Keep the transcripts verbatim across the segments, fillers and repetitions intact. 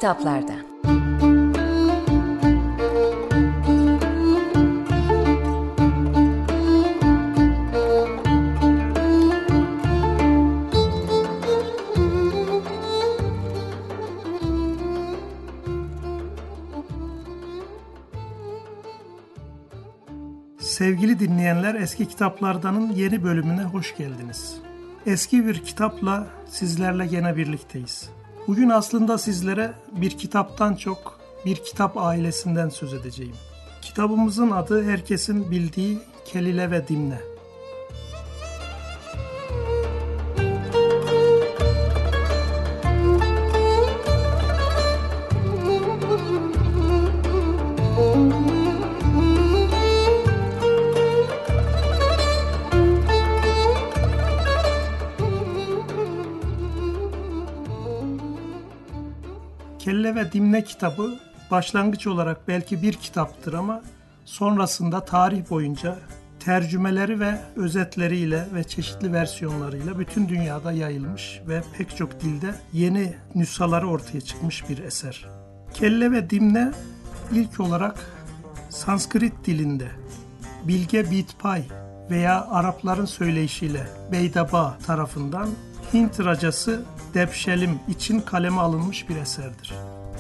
kitaplardan. Sevgili dinleyenler, Eski Kitaplardan'ın yeni bölümüne hoş geldiniz. Eski bir kitapla sizlerle gene birlikteyiz. Bugün aslında sizlere bir kitaptan çok bir kitap ailesinden söz edeceğim. Kitabımızın adı herkesin bildiği Kelile ve Dimne. Kelile ve Dimne kitabı başlangıç olarak belki bir kitaptır ama sonrasında tarih boyunca tercümeleri ve özetleriyle ve çeşitli versiyonlarıyla bütün dünyada yayılmış ve pek çok dilde yeni nüshaları ortaya çıkmış bir eser. Kelile ve Dimne ilk olarak Sanskrit dilinde Bilge Bitpay veya Arapların söyleyişiyle Beydaba tarafından Hint racası Debşelim için kaleme alınmış bir eserdir.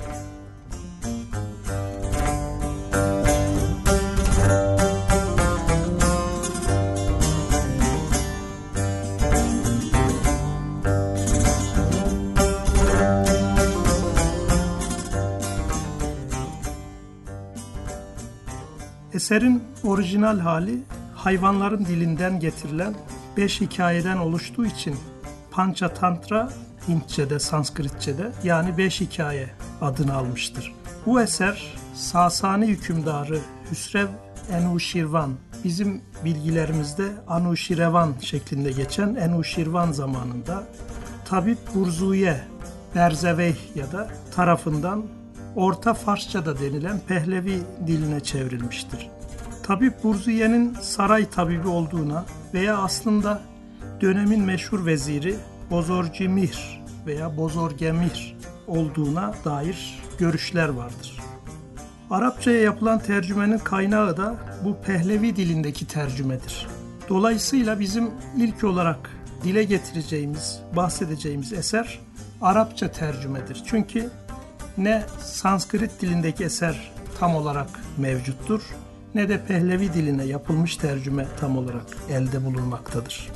Eserin orijinal hali hayvanların dilinden getirilen beş hikayeden oluştuğu için Panchatantra Hintçe'de, Sanskritçe'de yani beş hikaye adını almıştır. Bu eser Sasani hükümdarı Hüsrev Enuşirvan, bizim bilgilerimizde Anuşirevan şeklinde geçen Enuşirvan zamanında Tabip Burzuye Berzeveh ya da tarafından Orta Farsça'da denilen Pehlevi diline çevrilmiştir. Tabip Burzuye'nin saray tabibi olduğuna veya aslında dönemin meşhur veziri Bozorgimir veya Bozorgemir olduğuna dair görüşler vardır. Arapçaya yapılan tercümenin kaynağı da bu Pehlevi dilindeki tercümedir. Dolayısıyla bizim ilk olarak dile getireceğimiz, bahsedeceğimiz eser Arapça tercümedir. Çünkü ne Sanskrit dilindeki eser tam olarak mevcuttur, ne de Pehlevi diline yapılmış tercüme tam olarak elde bulunmaktadır.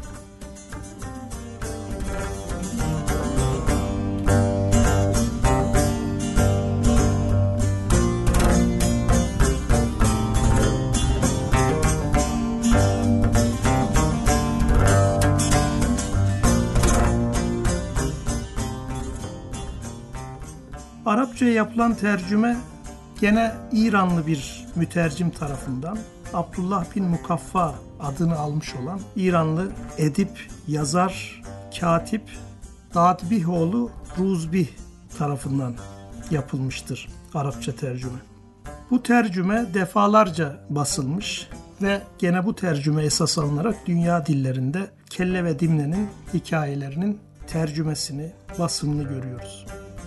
Arapçaya yapılan tercüme gene İranlı bir mütercim tarafından Abdullah bin Mukaffa adını almış olan İranlı edip, yazar, katip Dadbihoğlu Ruzbih tarafından yapılmıştır Arapça tercüme. Bu tercüme defalarca basılmış ve gene bu tercüme esas alınarak dünya dillerinde Kelile ve Dimne'nin hikayelerinin tercümesini, basımını görüyoruz.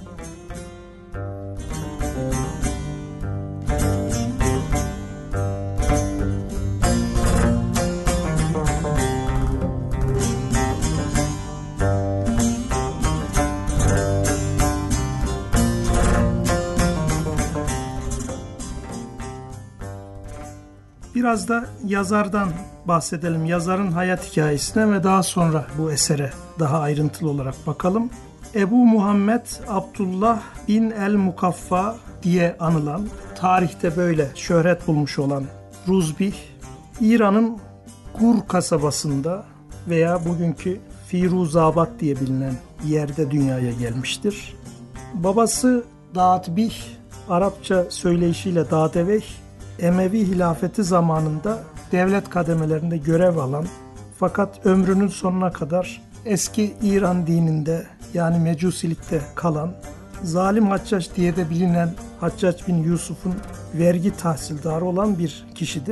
Biraz da yazardan bahsedelim. Yazarın hayat hikayesine ve daha sonra bu esere daha ayrıntılı olarak bakalım. Ebu Muhammed Abdullah bin el-Mukaffa diye anılan, tarihte böyle şöhret bulmuş olan Ruzbih, İran'ın Gur kasabasında veya bugünkü Firuzabad diye bilinen yerde dünyaya gelmiştir. Babası Dağdbih, Arapça söyleyişiyle Dağdeveh, Emevi hilafeti zamanında devlet kademelerinde görev alan fakat ömrünün sonuna kadar eski İran dininde yani Mecusilikte kalan, Zalim Haccac diye de bilinen Haccac bin Yusuf'un vergi tahsildarı olan bir kişidir.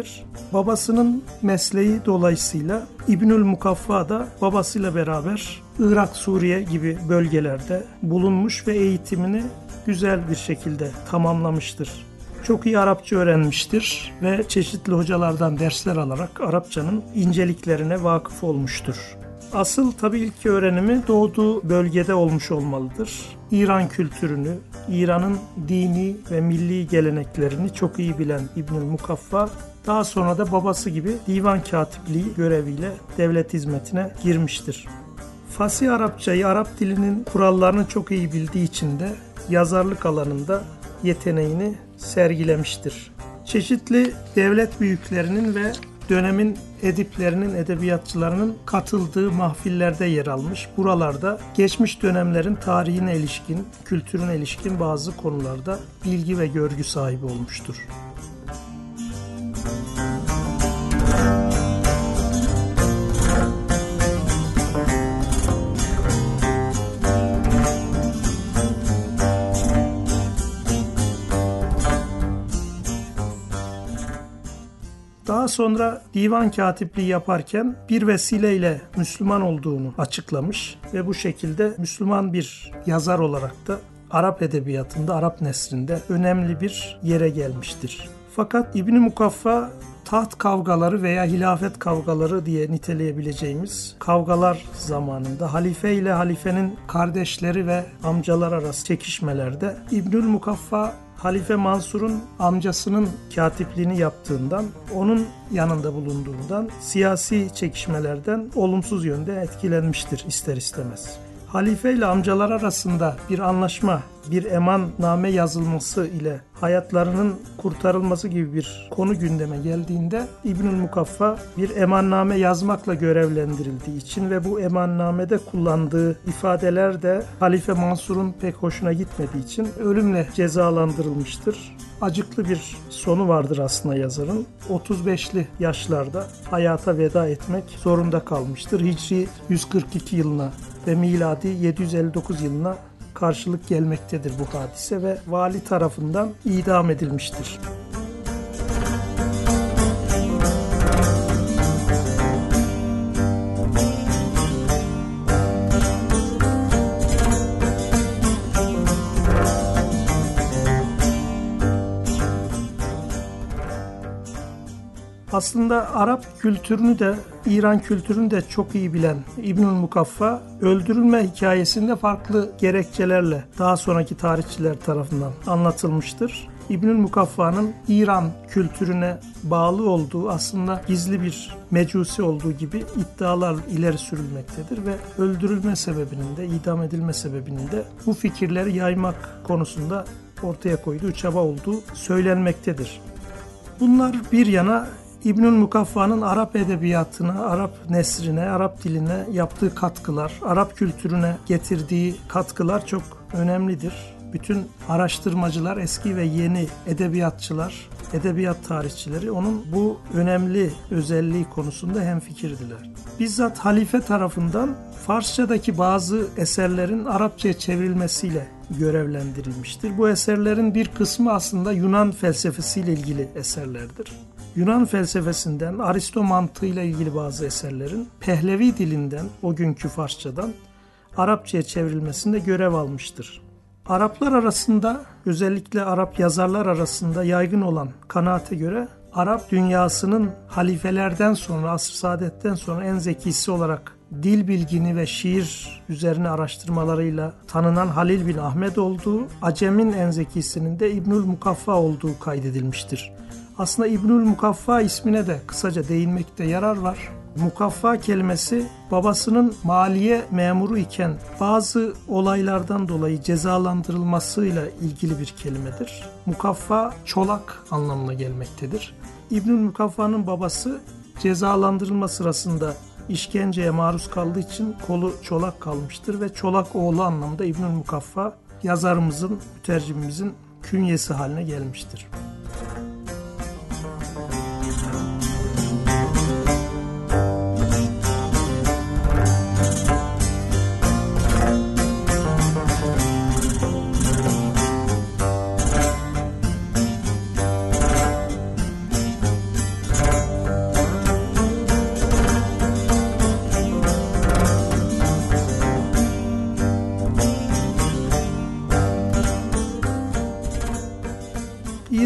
Babasının mesleği dolayısıyla İbnül Mukaffa da babasıyla beraber Irak, Suriye gibi bölgelerde bulunmuş ve eğitimini güzel bir şekilde tamamlamıştır. Çok iyi Arapça öğrenmiştir ve çeşitli hocalardan dersler alarak Arapçanın inceliklerine vakıf olmuştur. Asıl tabii ilk öğrenimi doğduğu bölgede olmuş olmalıdır. İran kültürünü, İran'ın dini ve milli geleneklerini çok iyi bilen İbnül Mukaffa, daha sonra da babası gibi divan katipliği göreviyle devlet hizmetine girmiştir. Fasih Arapçayı, Arap dilinin kurallarını çok iyi bildiği için de yazarlık alanında yeteneğini sergilemiştir. Çeşitli devlet büyüklerinin ve dönemin ediplerinin, edebiyatçılarının katıldığı mahfillerde yer almış. Buralarda geçmiş dönemlerin tarihine ilişkin, kültürüne ilişkin bazı konularda bilgi ve görgü sahibi olmuştur. Daha sonra divan katipliği yaparken bir vesileyle Müslüman olduğunu açıklamış ve bu şekilde Müslüman bir yazar olarak da Arap edebiyatında, Arap nesrinde önemli bir yere gelmiştir. Fakat İbn-i Mukaffa taht kavgaları veya hilafet kavgaları diye niteleyebileceğimiz kavgalar zamanında halife ile halifenin kardeşleri ve amcalar arası çekişmelerde İbnül Mukaffa Halife Mansur'un amcasının katipliğini yaptığından, onun yanında bulunduğundan siyasi çekişmelerden olumsuz yönde etkilenmiştir ister istemez. Halife ile amcalar arasında bir anlaşma, bir emanname yazılması ile hayatlarının kurtarılması gibi bir konu gündeme geldiğinde İbnül Mukaffa bir emanname yazmakla görevlendirildiği için ve bu emannamede kullandığı ifadeler de Halife Mansur'un pek hoşuna gitmediği için ölümle cezalandırılmıştır. Acıklı bir sonu vardır aslında yazarın. otuz beşli yaşlarda hayata veda etmek zorunda kalmıştır. Hicri yüz kırk iki yılına ve miladi yedi yüz elli dokuz yılına karşılık gelmektedir bu hadise ve vali tarafından idam edilmiştir. Aslında Arap kültürünü de İran kültürünü de çok iyi bilen İbnül Mukaffa öldürülme hikayesinde farklı gerekçelerle daha sonraki tarihçiler tarafından anlatılmıştır. İbnül Mukaffa'nın İran kültürüne bağlı olduğu aslında gizli bir mecusi olduğu gibi iddialar ileri sürülmektedir ve öldürülme sebebinin de idam edilme sebebinin de bu fikirleri yaymak konusunda ortaya koyduğu çaba olduğu söylenmektedir. Bunlar bir yana İbnül Mukaffa'nın Arap edebiyatına, Arap nesrine, Arap diline yaptığı katkılar, Arap kültürüne getirdiği katkılar çok önemlidir. Bütün araştırmacılar, eski ve yeni edebiyatçılar, edebiyat tarihçileri onun bu önemli özelliği konusunda hemfikirdiler. Bizzat halife tarafından Farsçadaki bazı eserlerin Arapçaya çevrilmesiyle görevlendirilmiştir. Bu eserlerin bir kısmı aslında Yunan felsefesiyle ilgili eserlerdir. Yunan felsefesinden, Aristo mantığıyla ilgili bazı eserlerin Pehlevi dilinden, o günkü Farsçadan Arapçaya çevrilmesinde görev almıştır. Araplar arasında, özellikle Arap yazarlar arasında yaygın olan kanaate göre Arap dünyasının halifelerden sonra, asr-ı saadetten sonra en zekisi olarak dil bilgini ve şiir üzerine araştırmalarıyla tanınan Halil bin Ahmed olduğu, Acem'in en zekisinin de İbnül Mukaffa olduğu kaydedilmiştir. Aslında İbnül Mukaffa ismine de kısaca değinmekte yarar var. Mukaffa kelimesi babasının maliye memuru iken bazı olaylardan dolayı cezalandırılmasıyla ilgili bir kelimedir. Mukaffa çolak anlamına gelmektedir. İbnül Mukaffa'nın babası cezalandırılma sırasında işkenceye maruz kaldığı için kolu çolak kalmıştır ve çolak oğlu anlamında İbnül Mukaffa yazarımızın, mütercimimizin künyesi haline gelmiştir.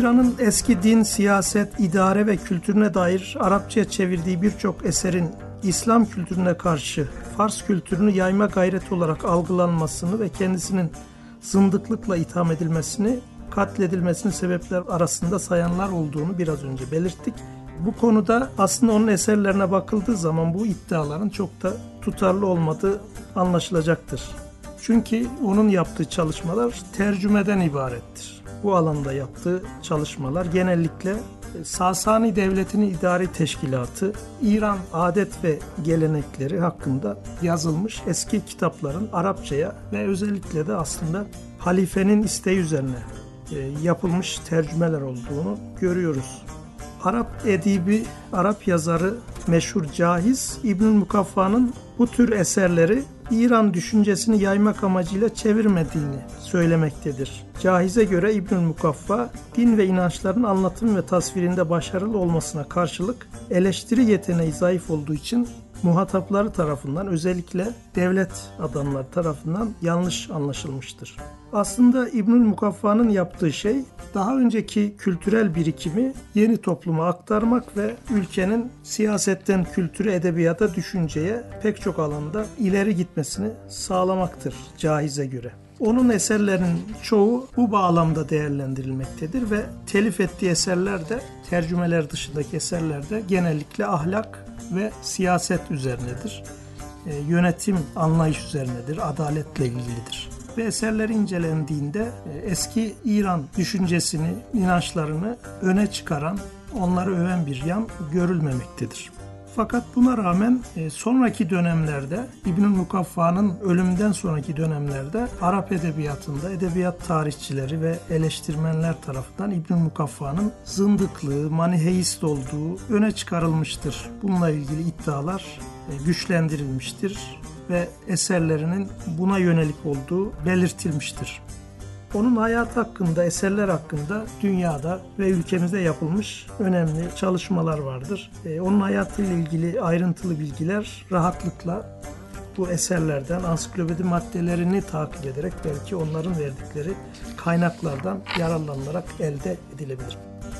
İran'ın eski din, siyaset, idare ve kültürüne dair Arapçaya çevirdiği birçok eserin İslam kültürüne karşı Fars kültürünü yayma gayreti olarak algılanmasını ve kendisinin zındıklıkla itham edilmesini, katledilmesinin sebepler arasında sayanlar olduğunu biraz önce belirttik. Bu konuda aslında onun eserlerine bakıldığı zaman bu iddiaların çok da tutarlı olmadığı anlaşılacaktır. Çünkü onun yaptığı çalışmalar tercümeden ibarettir. Bu alanda yaptığı çalışmalar genellikle Sasani Devleti'nin idari teşkilatı, İran adet ve gelenekleri hakkında yazılmış eski kitapların Arapçaya ve özellikle de aslında halifenin isteği üzerine yapılmış tercümeler olduğunu görüyoruz. Arap edibi, Arap yazarı meşhur Cahiz, İbnül Mukaffa'nın bu tür eserleri İran düşüncesini yaymak amacıyla çevirmediğini söylemektedir. Cahiz'e göre İbnül Mukaffa, din ve inançların anlatım ve tasvirinde başarılı olmasına karşılık eleştiri yeteneği zayıf olduğu için muhatapları tarafından, özellikle devlet adamları tarafından yanlış anlaşılmıştır. Aslında İbnül Mukaffa'nın yaptığı şey, daha önceki kültürel birikimi yeni topluma aktarmak ve ülkenin siyasetten kültüre, edebiyata, düşünceye pek çok alanda ileri gitmesini sağlamaktır Cahiz'e göre. Onun eserlerinin çoğu bu bağlamda değerlendirilmektedir ve telif ettiği eserler de, tercümeler dışındaki eserler de genellikle ahlak ve siyaset üzerinedir. E, yönetim anlayış üzerinedir, adaletle ilgilidir. Ve eserleri incelendiğinde e, eski İran düşüncesini, inançlarını öne çıkaran, onları öven bir yan görülmemektedir. Fakat buna rağmen e, sonraki dönemlerde, İbnül Mukaffa'nın ölümünden sonraki dönemlerde Arap edebiyatında edebiyat tarihçileri ve eleştirmenler tarafından İbnül Mukaffa'nın zındıklığı, maniheist olduğu öne çıkarılmıştır. Bununla ilgili iddialar e, güçlendirilmiştir ve eserlerinin buna yönelik olduğu belirtilmiştir. Onun hayatı hakkında, eserler hakkında dünyada ve ülkemizde yapılmış önemli çalışmalar vardır. Ee, onun hayatıyla ilgili ayrıntılı bilgiler rahatlıkla bu eserlerden, ansiklopedi maddelerini takip ederek belki onların verdikleri kaynaklardan yararlanılarak elde edilebilir.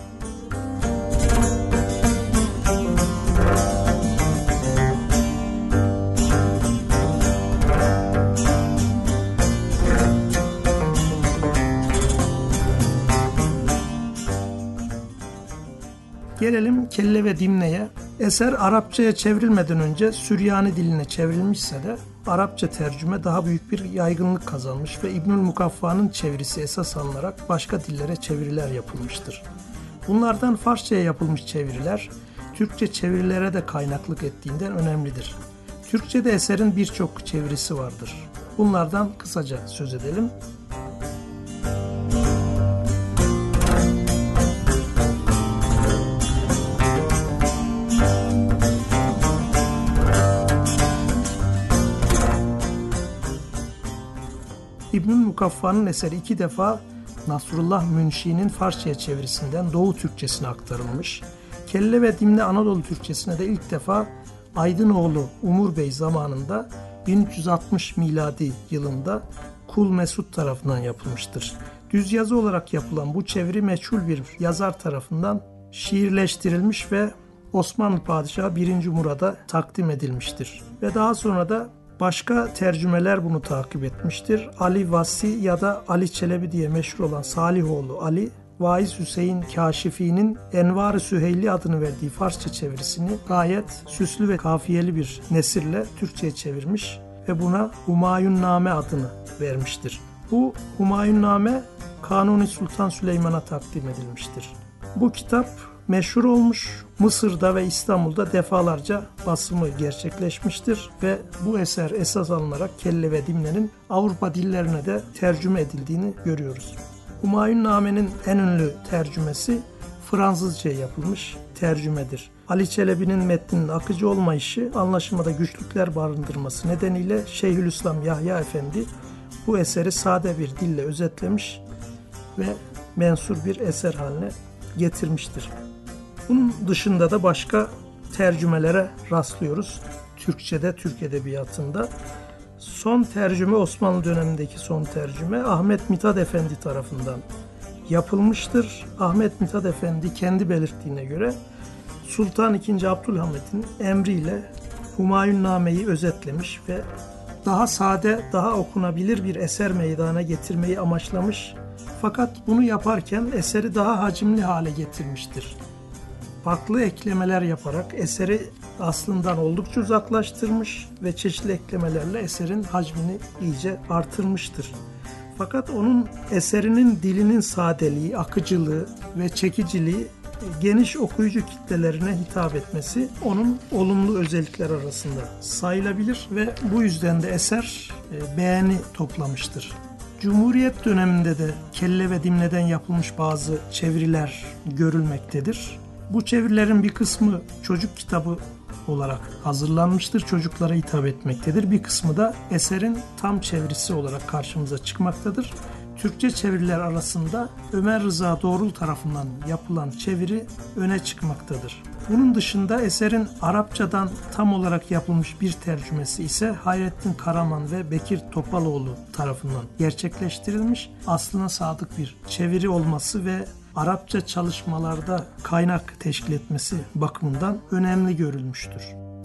Gelelim Kelle ve Dimne'ye. Eser Arapçaya çevrilmeden önce Süryani diline çevrilmişse de Arapça tercüme daha büyük bir yaygınlık kazanmış ve İbnül Mukaffa'nın çevirisi esas alınarak başka dillere çeviriler yapılmıştır. Bunlardan Farsçaya yapılmış çeviriler, Türkçe çevirilere de kaynaklık ettiğinden önemlidir. Türkçe'de eserin birçok çevirisi vardır. Bunlardan kısaca söz edelim. İbnül Mukaffa'nın eseri iki defa Nasrullah Münşi'nin Farsçaya çevirisinden Doğu Türkçesine aktarılmış. Kelle ve Dimne Anadolu Türkçesine de ilk defa Aydınoğlu Umur Bey zamanında bin üç yüz altmış miladi yılında Kul Mesud tarafından yapılmıştır. Düz yazı olarak yapılan bu çeviri meçhul bir yazar tarafından şiirleştirilmiş ve Osmanlı Padişahı birinci Murad'a takdim edilmiştir. Ve daha sonra da başka tercümeler bunu takip etmiştir. Ali Vasi ya da Ali Çelebi diye meşhur olan Salihoğlu Ali, Vaiz Hüseyin Kaşifi'nin Envar-ı Süheyli adını verdiği Farsça çevirisini gayet süslü ve kafiyeli bir nesirle Türkçe'ye çevirmiş ve buna Humayunname adını vermiştir. Bu Humayunname Kanuni Sultan Süleyman'a takdim edilmiştir. Bu kitap meşhur olmuş, Mısır'da ve İstanbul'da defalarca basımı gerçekleşmiştir ve bu eser esas alınarak Kelle ve Dimne'nin Avrupa dillerine de tercüme edildiğini görüyoruz. Humayunname'nin en ünlü tercümesi Fransızca'ya yapılmış tercümedir. Ali Çelebi'nin metninin akıcı olmayışı, anlaşılmada güçlükler barındırması nedeniyle Şeyhülislam Yahya Efendi bu eseri sade bir dille özetlemiş ve mensur bir eser haline getirmiştir. Bunun dışında da başka tercümelere rastlıyoruz. Türkçe'de, Türk Edebiyatı'nda. Son tercüme, Osmanlı dönemindeki son tercüme Ahmet Mithat Efendi tarafından yapılmıştır. Ahmet Mithat Efendi kendi belirttiğine göre Sultan ikinci. Abdülhamid'in emriyle Humayunname'yi özetlemiş ve daha sade, daha okunabilir bir eser meydana getirmeyi amaçlamış. Fakat bunu yaparken eseri daha hacimli hale getirmiştir. Farklı eklemeler yaparak eseri aslından oldukça uzaklaştırmış ve çeşitli eklemelerle eserin hacmini iyice artırmıştır. Fakat onun eserinin dilinin sadeliği, akıcılığı ve çekiciliği geniş okuyucu kitlelerine hitap etmesi onun olumlu özellikler arasında sayılabilir ve bu yüzden de eser beğeni toplamıştır. Cumhuriyet döneminde de kelle ve dimneden yapılmış bazı çeviriler görülmektedir. Bu çevirilerin bir kısmı çocuk kitabı olarak hazırlanmıştır, çocuklara hitap etmektedir. Bir kısmı da eserin tam çevirisi olarak karşımıza çıkmaktadır. Türkçe çeviriler arasında Ömer Rıza Doğrul tarafından yapılan çeviri öne çıkmaktadır. Bunun dışında eserin Arapçadan tam olarak yapılmış bir tercümesi ise Hayrettin Karaman ve Bekir Topaloğlu tarafından gerçekleştirilmiş. Aslına sadık bir çeviri olması ve Arapça çalışmalarda kaynak teşkil etmesi bakımından önemli görülmüştür.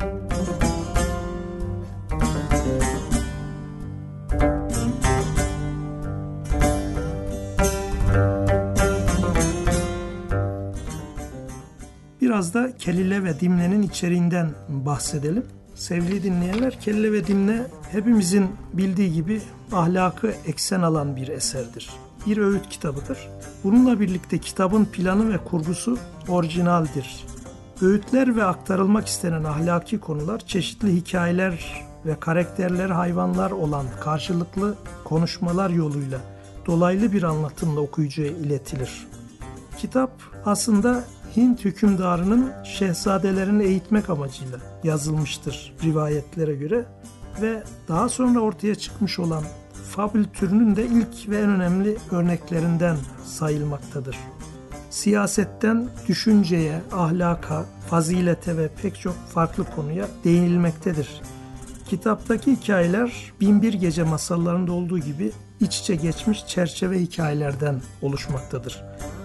Biraz da Kelile ve Dimne'nin içeriğinden bahsedelim. Sevgili dinleyenler, Kelile ve Dimne hepimizin bildiği gibi ahlakı eksen alan bir eserdir. Bir öğüt kitabıdır. Bununla birlikte kitabın planı ve kurgusu orijinaldir. Öğütler ve aktarılmak istenen ahlaki konular çeşitli hikayeler ve karakterler, hayvanlar olan karşılıklı konuşmalar yoluyla dolaylı bir anlatımla okuyucuya iletilir. Kitap aslında Hint hükümdarının şehzadelerini eğitmek amacıyla yazılmıştır rivayetlere göre ve daha sonra ortaya çıkmış olan fabül türünün de ilk ve en önemli örneklerinden sayılmaktadır. Siyasetten düşünceye, ahlaka, fazilete ve pek çok farklı konuya değinilmektedir. Kitaptaki hikayeler Binbir Gece masallarında olduğu gibi iç içe geçmiş çerçeve hikayelerden oluşmaktadır.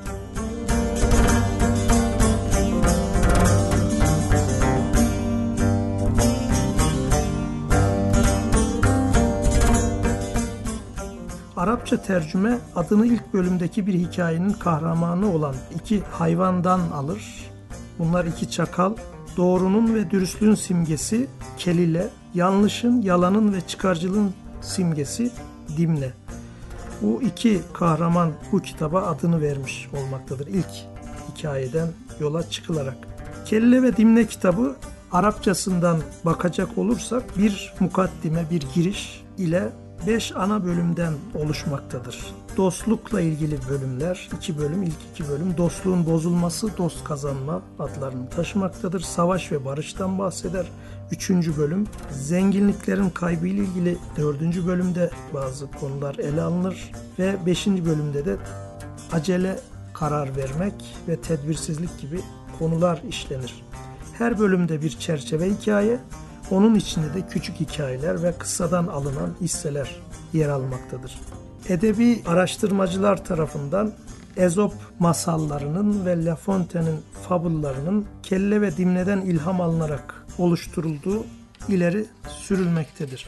Arapça tercüme adını ilk bölümdeki bir hikayenin kahramanı olan iki hayvandan alır. Bunlar iki çakal, doğrunun ve dürüstlüğün simgesi Kelile, yanlışın, yalanın ve çıkarcılığın simgesi Dimne. Bu iki kahraman bu kitaba adını vermiş olmaktadır ilk hikayeden yola çıkılarak. Kelile ve Dimne kitabı Arapçasından bakacak olursak bir mukaddime, bir giriş ile beş ana bölümden oluşmaktadır. Dostlukla ilgili bölümler, iki bölüm, ilk iki bölüm dostluğun bozulması, dost kazanma adlarını taşımaktadır. Savaş ve barıştan bahseder. Üçüncü bölüm, zenginliklerin kaybı ile ilgili dördüncü bölümde bazı konular ele alınır ve beşinci bölümde de acele karar vermek ve tedbirsizlik gibi konular işlenir. Her bölümde bir çerçeve hikaye, onun içinde de küçük hikayeler ve kıssadan alınan hisseler yer almaktadır. Edebi araştırmacılar tarafından Ezop masallarının ve La Fontaine'in fabullarının Kelle ve Dimne'den ilham alınarak oluşturulduğu ileri sürülmektedir.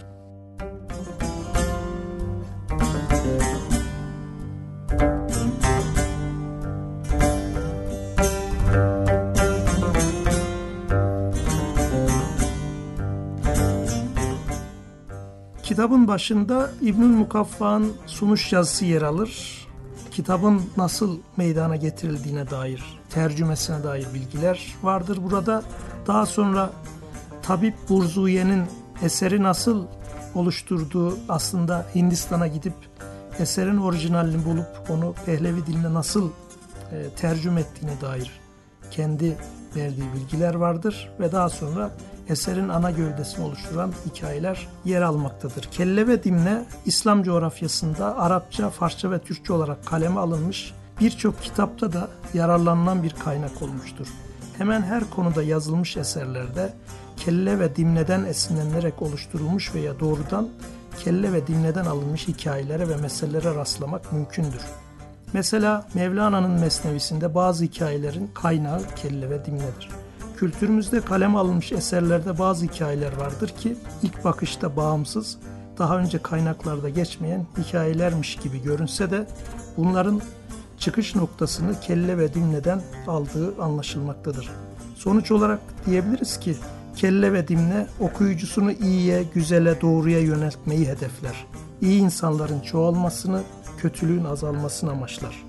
Kitabın başında İbnül Mukaffa'nın sunuş yazısı yer alır. Kitabın nasıl meydana getirildiğine dair, tercümesine dair bilgiler vardır burada. Daha sonra Tabip Burzuye'nin eseri nasıl oluşturduğu, aslında Hindistan'a gidip eserin orijinalini bulup onu Pehlevi diline nasıl e, tercüme ettiğine dair kendi verdiği bilgiler vardır ve daha sonra eserin ana gövdesini oluşturan hikayeler yer almaktadır. Kelle ve Dimne, İslam coğrafyasında Arapça, Farsça ve Türkçe olarak kaleme alınmış birçok kitapta da yararlanılan bir kaynak olmuştur. Hemen her konuda yazılmış eserlerde Kelle ve Dimne'den esinlenerek oluşturulmuş veya doğrudan Kelle ve Dimne'den alınmış hikayelere ve meselelere rastlamak mümkündür. Mesela Mevlana'nın Mesnevisinde bazı hikayelerin kaynağı kelle ve dimnedir. Kültürümüzde kaleme alınmış eserlerde bazı hikayeler vardır ki ilk bakışta bağımsız, daha önce kaynaklarda geçmeyen hikayelermiş gibi görünse de bunların çıkış noktasını kelle ve dimneden aldığı anlaşılmaktadır. Sonuç olarak diyebiliriz ki kelle ve dimne okuyucusunu iyiye, güzele, doğruya yöneltmeyi hedefler. İyi insanların çoğalmasını, kötülüğün azalmasını amaçlar.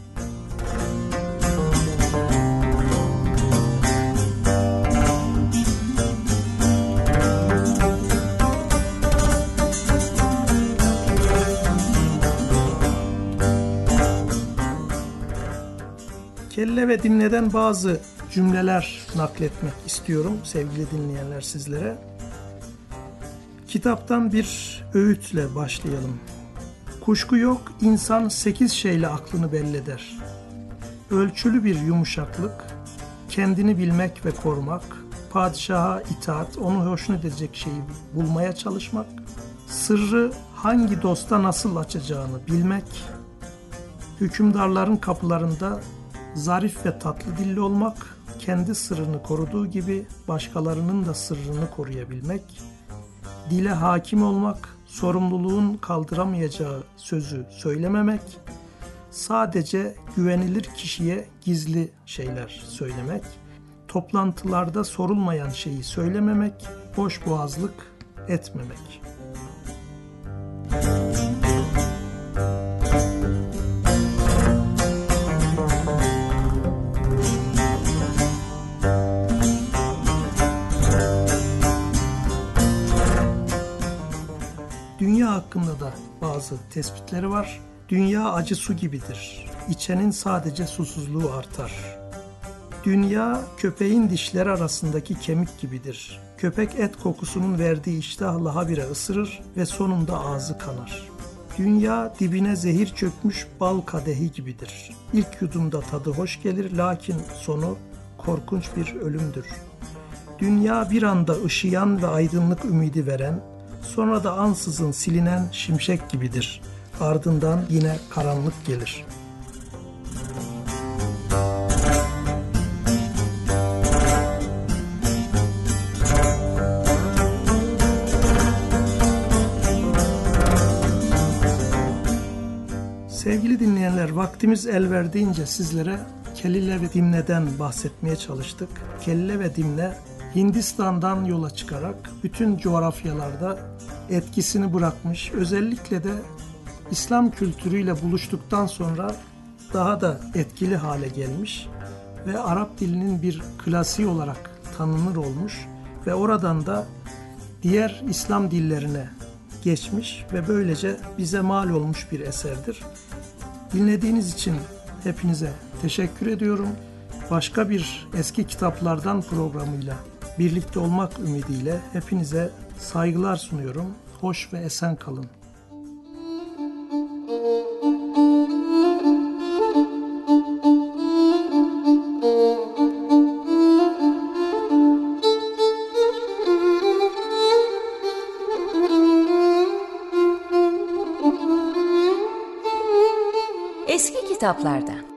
Kelle ve dimneden bazı cümleler nakletmek istiyorum sevgili dinleyenler sizlere. Kitaptan bir öğütle başlayalım. Kuşku yok, insan sekiz şeyle aklını belli eder. Ölçülü bir yumuşaklık, kendini bilmek ve korumak, padişaha itaat, onu hoşnut edecek şeyi bulmaya çalışmak, sırrı hangi dosta nasıl açacağını bilmek, hükümdarların kapılarında zarif ve tatlı dilli olmak, kendi sırrını koruduğu gibi başkalarının da sırrını koruyabilmek, dile hakim olmak, sorumluluğun kaldıramayacağı sözü söylememek, sadece güvenilir kişiye gizli şeyler söylemek, toplantılarda sorulmayan şeyi söylememek, boş boğazlık etmemek. Dünya hakkında da bazı tespitleri var. Dünya acı su gibidir. İçenin sadece susuzluğu artar. Dünya köpeğin dişleri arasındaki kemik gibidir. Köpek et kokusunun verdiği iştahla habire ısırır ve sonunda ağzı kanar. Dünya dibine zehir çökmüş bal kadehi gibidir. İlk yudumda tadı hoş gelir lakin sonu korkunç bir ölümdür. Dünya bir anda ışıyan ve aydınlık ümidi veren, sonra da ansızın silinen şimşek gibidir. Ardından yine karanlık gelir. Sevgili dinleyenler, vaktimiz el verdiğince sizlere kelle ve dimneden bahsetmeye çalıştık. Kelle ve dimne Hindistan'dan yola çıkarak bütün coğrafyalarda etkisini bırakmış. Özellikle de İslam kültürüyle buluştuktan sonra daha da etkili hale gelmiş ve Arap dilinin bir klasiği olarak tanınır olmuş ve oradan da diğer İslam dillerine geçmiş ve böylece bize mal olmuş bir eserdir. Dinlediğiniz için hepinize teşekkür ediyorum. Başka bir eski kitaplardan programıyla birlikte olmak ümidiyle hepinize saygılar sunuyorum. Hoş ve esen kalın. Eski kitaplardan.